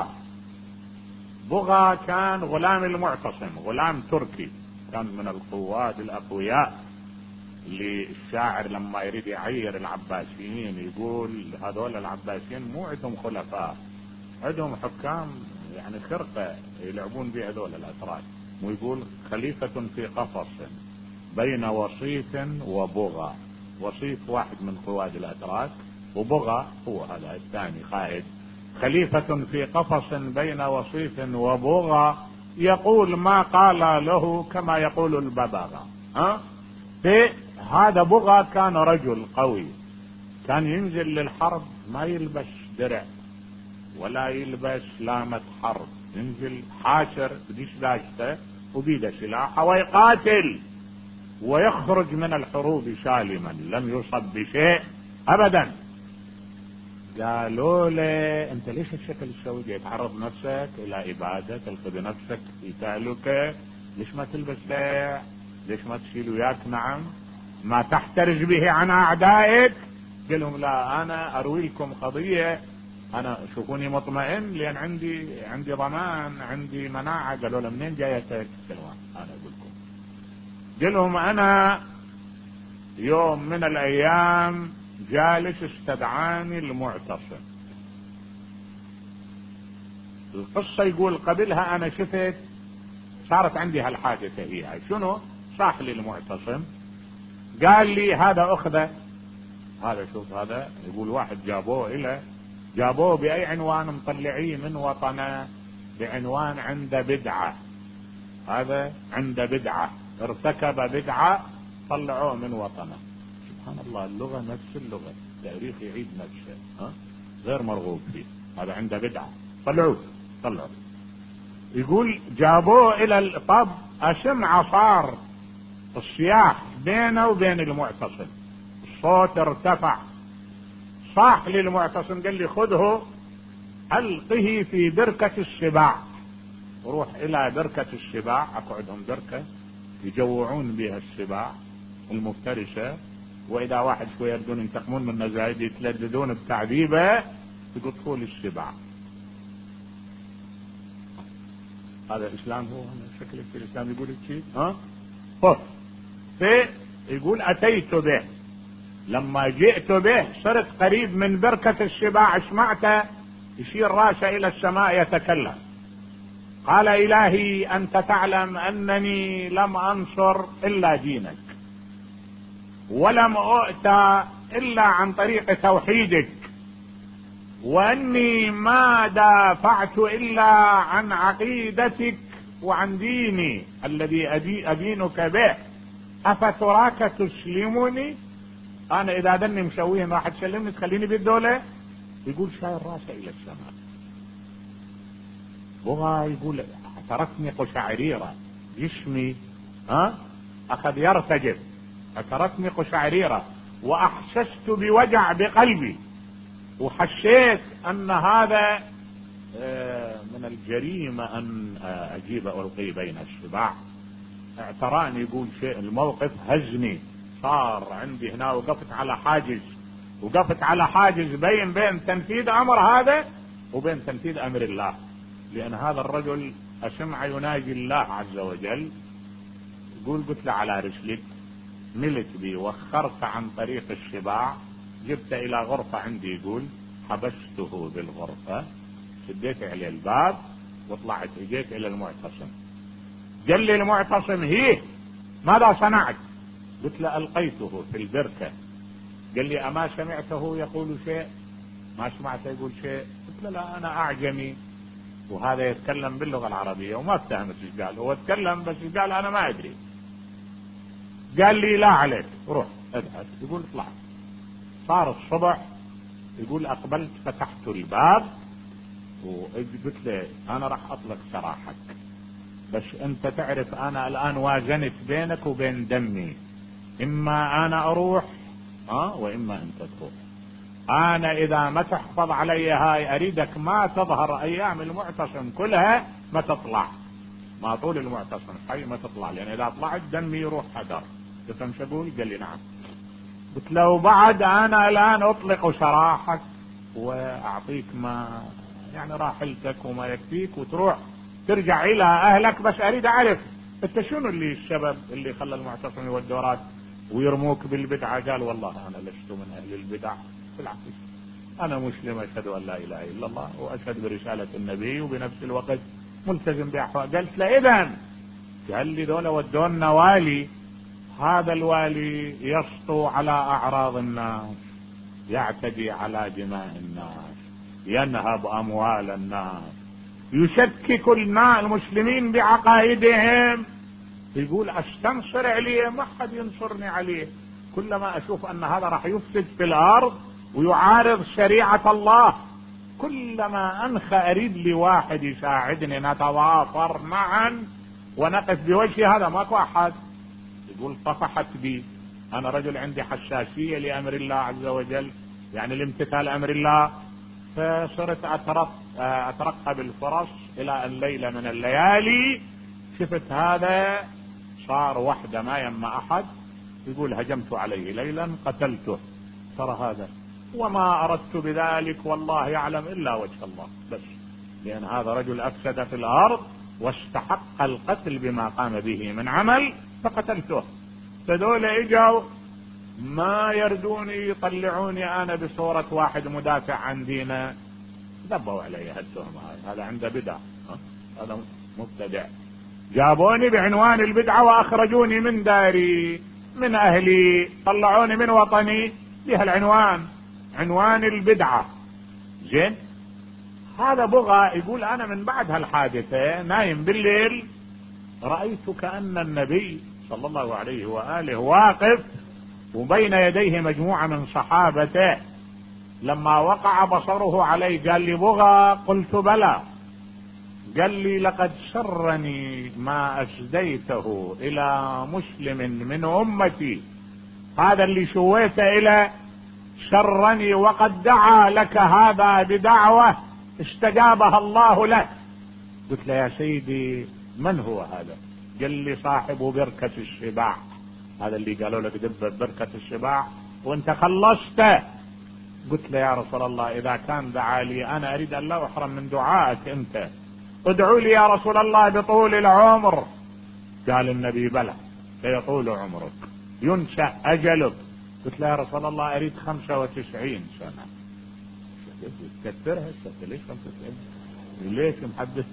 بغى كان غلام المعتصم، غلام تركي، كان من القواد الاقوياء اللي الشاعر لما يريد يعير العباسيين يقول هذول العباسيين مو عندهم خلفاء، عندهم حكام يعني خرقة يلعبون بها هذول الاتراك. ويقول خليفة في قفص بين وصيف وبغى. وصيف واحد من قواد الاتراك، وبغى هو هذا الثاني قائد. خليفة في قفص بين وصيف وبغى يقول ما قال له كما يقول الببغاء. هذا بغى كان رجل قوي، كان ينزل للحرب ما يلبس درع ولا يلبس لامة حرب، ينزل حاشر بديش داشته وبيده سلاحه ويقاتل ويخرج من الحروب سالما لم يصب بشيء ابدا. قالوا له انت ليش الشكل تسوي؟ تعرض نفسك الى ابادة، تلقي بنفسك في تهلكة، ليش ما تلبس درع؟ ليش ما تشيل وياك نعم؟ ما تحترج به عن اعدائك؟ قل لهم لا، انا اروي لكم قضية، انا شوفوني مطمئن لان عندي ضمان، عندي مناعة. قالوا له منين جايتك؟ قالوا انا اقول لكم. قل لهم انا يوم من الايام جالس استدعاني المعتصم. القصة يقول قبلها انا شفت صارت عندي هالحادثة هي شنو؟ صاح لي المعتصم قال لي هذا اخذه، هذا شوف هذا يقول واحد جابوه بأي عنوان؟ مطلعيه من وطنه بعنوان عنده بدعة، هذا عنده بدعة، ارتكب بدعة، طلعوه من وطنه. سبحان الله، اللغة نفس اللغة، التاريخ يعيد نفسه، غير مرغوب فيه. هذا عنده بدعة، طلعوه. يقول جابوه الى الطب، اشمع صار الصياح بينه وبين المعتصم، الصوت ارتفع، صاح للمعتصم قال لي خذه القه في بركة السباع، روح الى بركة السباع، اكو عندهم بركة يجوعون بها السباع المفترسة، واذا واحد شوية يردون ينتقمون من زايد يتلددون بتعذيبه يقطفوا للسباع. هذا الاسلام، هو شكلك في الاسلام يقول شيء يقول اتيت به، لما جئت به صرت قريب من بركة السباع، سمعت يشير راسه الى السماء يتكلم، قال الهي انت تعلم انني لم انصر الا دينك، ولم اؤتى الا عن طريق توحيدك، واني ما دافعت الا عن عقيدتك وعن ديني الذي ادينك به، افتراك تسلمني؟ انا اذا دني مسويه راح تسلمني تخليني بالدولة؟ يقول شاير راسه الى السماء، بغى يقول تركني قشعريرة، جسمي اخذ يرتجف، تركني قشعريرة، واحسست بوجع بقلبي، وحسيت ان هذا من الجريمة ان اجيب القي بين السباع. اعتراني يقول شيء، الموقف هزني، صار عندي هنا وقفت على حاجز بين تنفيذ امر هذا وبين تنفيذ امر الله، لان هذا الرجل اسمع يناجي الله عز وجل. يقول قلت له على رسلك، ملت بي، وخرت عن طريق السباع، جبت الى غرفة عندي، يقول حبسته بالغرفة، شديت عليه الباب وطلعت، اجيت الى المعتصم، قال لي المعتصم هي ماذا صنعت؟ قلت له القيته في البركة. قال لي اما سمعته يقول شيء؟ ما سمعته يقول شيء. قلت له لا، انا اعجمي وهذا يتكلم باللغة العربية وما افتهمت ايش قال، هو اتكلم بس ايش قال انا ما ادري. قال لي لا عليك، روح اذهب. يقول طلعت، صار الصبح، يقول اقبلت فتحت الباب وقلت له انا راح اطلق سراحك، بس انت تعرف انا الان وازنت بينك وبين دمي، اما انا اروح واما انت تروح. انا اذا ما تحفظ علي هاي اريدك ما تظهر ايام المعتصم كلها، ما تطلع، ما طول المعتصم حي ما تطلع، لان اذا طلعت دمي يروح حذر. تفهم شو اقول؟ قال لي نعم. قلت له بعد انا الان اطلق سراحك واعطيك ما يعني راحلتك وما يكفيك وتروح ترجع الى اهلك، بس اريد اعرف انت شنو اللي السبب اللي خلى المعتصم يودوراك ويرموك بالبدعة؟ قال والله انا لست من اهل البدع، بالعكس انا مسلم اشهد ان لا اله الا الله واشهد برسالة النبي وبنفس الوقت ملتزم باحوال. قالت له اذا قال لي دول ودونا والي، هذا الوالي يسطو على اعراض الناس، يعتدي على دماء الناس، ينهب اموال الناس، يشكك المسلمين بعقائدهم. يقول استنصر عليه، ما حد ينصرني عليه، كلما اشوف ان هذا راح يفسد في الارض ويعارض شريعة الله، كلما انخى اريد لي واحد يساعدني نتضافر معا ونقف بوجه هذا، ماكو احد. يقول طفحت بي، انا رجل عندي حساسية لامر الله عز وجل، يعني لامتثال امر الله، فصرت اترقب الفرص الى ان ليلة من الليالي شفت هذا صار وحده ما يما احد، يقول هجمت عليه ليلا قتلته، ترى هذا وما اردت بذلك والله يعلم الا وجه الله، بس لان هذا رجل افسد في الارض واستحق القتل بما قام به من عمل فقتلته. فدول اجوا ما يردوني يطلعوني انا بصورة واحد مدافع عن دينه، ذبوا علي هالتهمة، هذا عنده بدعة، هذا مبتدع. جابوني بعنوان البدعة واخرجوني من داري من اهلي، طلعوني من وطني بهالعنوان، عنوان البدعة. زين، هذا بغى يقول انا من بعد هالحادثة نايم بالليل رأيت كأن النبي صلى الله عليه وآله واقف وبين يديه مجموعة من صحابته، لما وقع بصره عليه قال لي بغى، قلت بلى، قال لي لقد سرني ما أسديته إلى مسلم من أمتي، هذا اللي شويته إلى سرني، وقد دعا لك هذا بدعوة استجابها الله له. قلت له يا سيدي من هو هذا؟ قال لي صاحب بركة الشباع، هذا اللي قالوا لك دب بركة الشباع وانت خلصته. قلت له يا رسول الله اذا كان دعا لي انا اريد ان لا احرم من دعائك انت، ادعوا لي يا رسول الله بطول العمر. قال النبي بلى سيطول عمرك ينشأ اجلك. قلت له يا رسول الله اريد 95 سنة. كثرها ليش 95؟ ليش محدث؟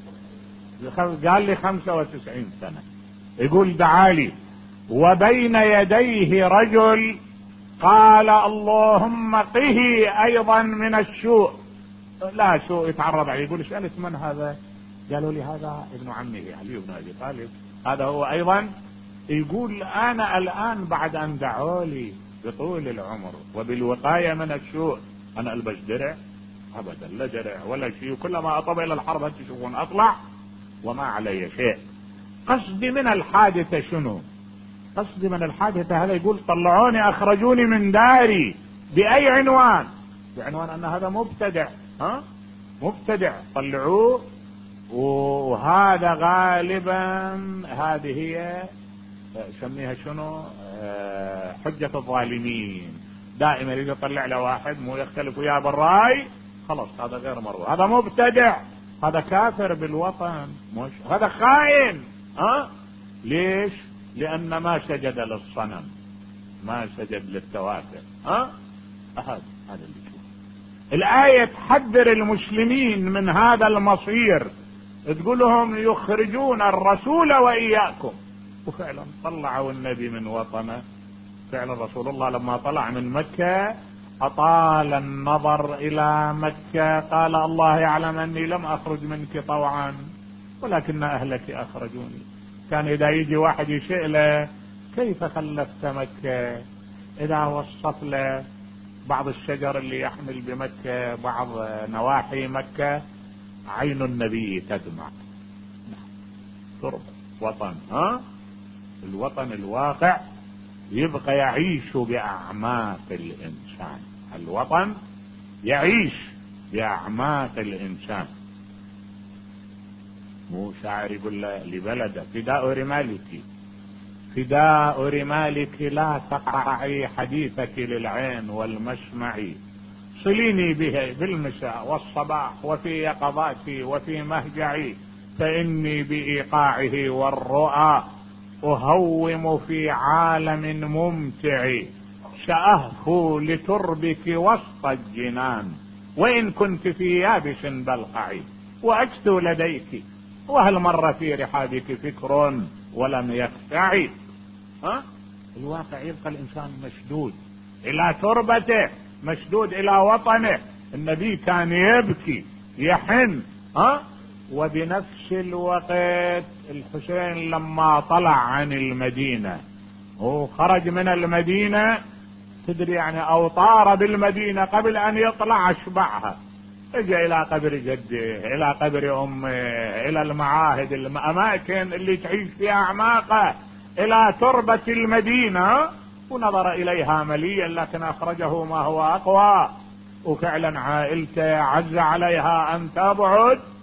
قال لي 95 سنة. يقول دعالي وبين يديه رجل قال اللهم قه ايضا من السوء، لا سوء يتعرض عليه. يقول سألت من هذا؟ قالوا لي هذا ابن عمه علي بن ابي طالب، هذا هو ايضا. يقول انا الان بعد ان دعوا لي بطول العمر وبالوقاية من السوء انا البس درع؟ ابدا، لا درع ولا شيء، كلما اطب الى الحرب تشوفون اطلع وما علي شيء. قصدي من الحادثة شنو؟ قصدي من الحادثة هذا يقول طلعوني اخرجوني من داري باي عنوان؟ بعنوان ان هذا مبتدع، مبتدع، طلعوه. وهذا غالبا هذه هي سميها شنو، حجة الظالمين، دائما يريد يطلع له واحد مو يختلف وياه بالرأي، خلاص هذا غير مرغوب، هذا مبتدع، هذا كافر بالوطن، مش هذا خائن. ليش؟ لان ما سجد للصنم، ما سجد للتواتر. هذا اللي شوف. الآية تحذر المسلمين من هذا المصير، تقول لهم يخرجون الرسول وإياكم، وفعلا طلعوا النبي من وطنه. فعلا رسول الله لما طلع من مكة أطال النظر إلى مكة، قال الله يعلم أني لم أخرج منك طوعا ولكن أهلك أخرجوني. كان إذا يجي واحد يسأله كيف خلفت مكة، إذا وصف له بعض الشجر اللي يحمل بمكة، بعض نواحي مكة، عين النبي تدمع. تربة وطن، الوطن الواقع يبقى يعيش بأعماق الإنسان، الوطن يعيش بأعماق الإنسان. مو شاعر يقول لبلده فداء رمالك، فداء رمالك لا تقطعي حديثك للعين والمسمع، صليني به بالمساء والصباح وفي يقظاتي وفي مهجعي، فإني بإيقاعه والرؤى أهوم في عالم ممتع، سأهفو لتربك وسط الجنان وإن كنت في يابس بلقعي، وأجثو لديك وهل مر في رحابك فكر ولم يخشعي. الواقع يبقى الإنسان مشدود إلى تربته، مشدود إلى وطنه. النبي كان يبكي يحن، وبنفس الوقت الحسين لما طلع عن المدينة وخرج من المدينة، تدري يعني أو طار بالمدينة قبل أن يطلع أشبعها، اجى إلى قبر جده، إلى قبر أمه، إلى المعاهد، الأماكن اللي تعيش فيها أعماقه، إلى تربة المدينة، ونظر إليها مليا، لكن أخرجه ما هو أقوى. وفعلا عائلته عز عليها أن تبعد،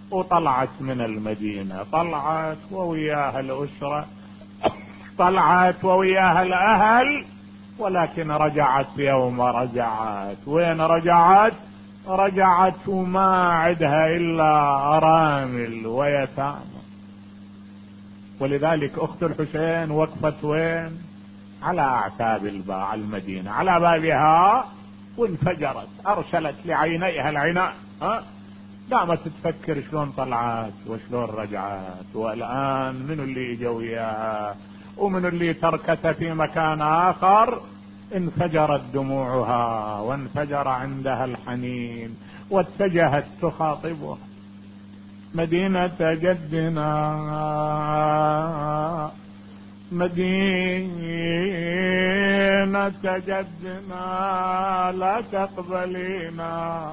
وطلعت من المدينة، طلعت ووياها الأسرة، طلعت ووياها الأهل، ولكن رجعت يوم رجعت. وين رجعت؟ رجعت وما عدها إلا أرامل ويتامى. ولذلك أخت الحسين وقفت وين؟ على أعتاب المدينة، على بابها، وانفجرت، أرسلت لعينيها العناء. قامت تفكر شلون طلعت وشلون رجعت، والآن من اللي اجا وياها ومن اللي تركته في مكان آخر. انفجرت دموعها وانفجر عندها الحنين، واتجهت تخاطبه: مدينة جدنا، مدينة جدنا، لا تقبلينا،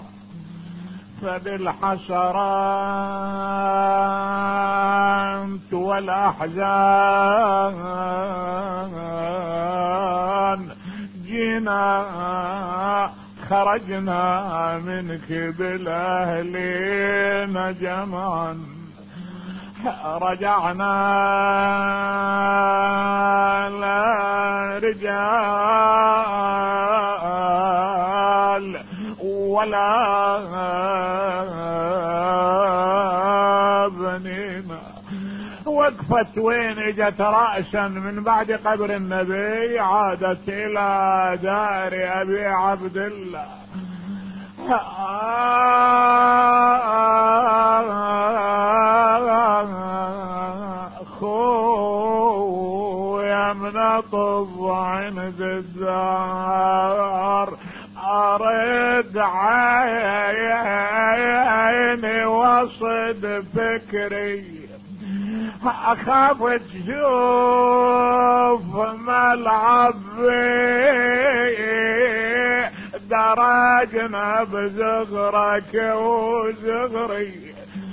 فبالحسرات والأحزان جينا، خرجنا منك بالأهلين جمعا، رجعنا لا رجال ولا بنينا. وقفت وين؟ اجت رأسا من بعد قبر النبي، عادت الى دار ابي عبد الله. خويا من اطب عند الدار، ارد عيني وصد فكري، اخاف تشوف ملعب دراجنا بزغرك وزغري.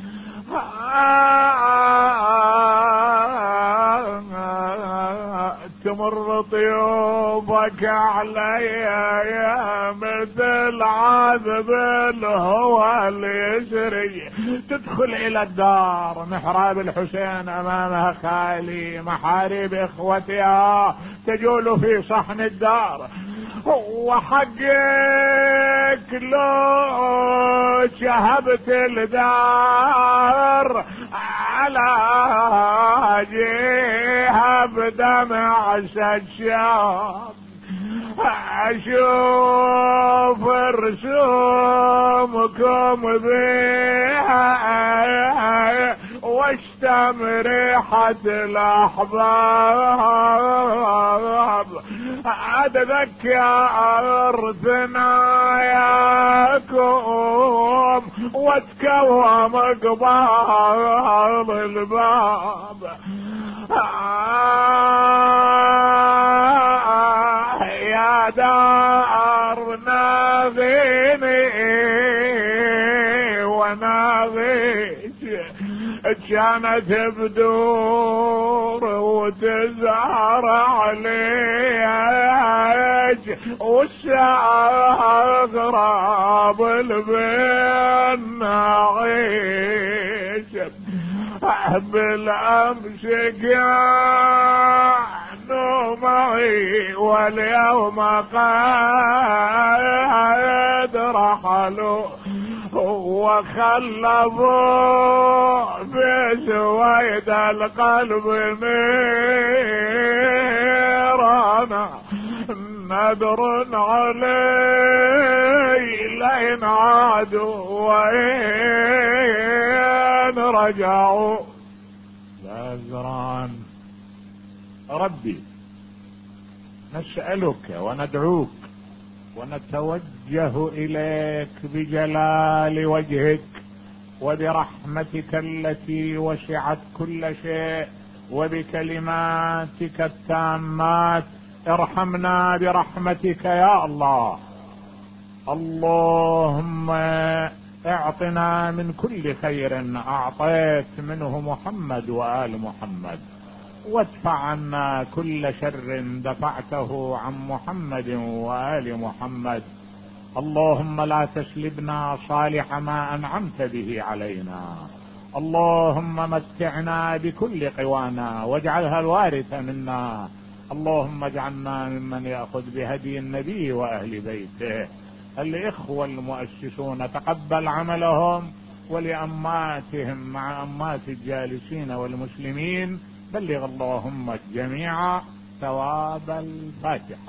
تمر طيوبك علي يا مثل عذب الهوى اللي يسري. تدخل الى الدار، محراب الحسين امامها خالي، محاريب اخوتها تجول في صحن الدار. وحقك لو شهبت الدار على جيها بدمع سجاد، اشوف رسومكم بيها واشتم ريحة الاحباب، اتذكر ثناياكم واتكوم قبال الباب. يا دار ناغيني وناغيك، كانت بدور وتزهر عليك، والشغراب البين نعيش. بالامس كانوا معي واليوم قد رحلوا، وخلفوا في سويد القلب نيرانا. نذر علي لين عادوا وإن رجعوا. بازران ربي، نسألك وندعوك ونتوجه إليك بجلال وجهك وبرحمتك التي وسعت كل شيء وبكلماتك التامات. ارحمنا برحمتك يا الله. اللهم اعطنا من كل خير اعطيت منه محمد وآل محمد، وادفع عنا كل شر دفعته عن محمد وآل محمد. اللهم لا تسلبنا صالح ما أنعمت به علينا، اللهم متعنا بكل قوانا واجعلها الوارث منا. اللهم اجعلنا ممن يأخذ بهدي النبي وأهل بيته. الإخوة المؤسسون تقبل عملهم، ولأماتهم مع أمات الجالسين والمسلمين بلغ اللهم الجميع ثواب الفاتحة.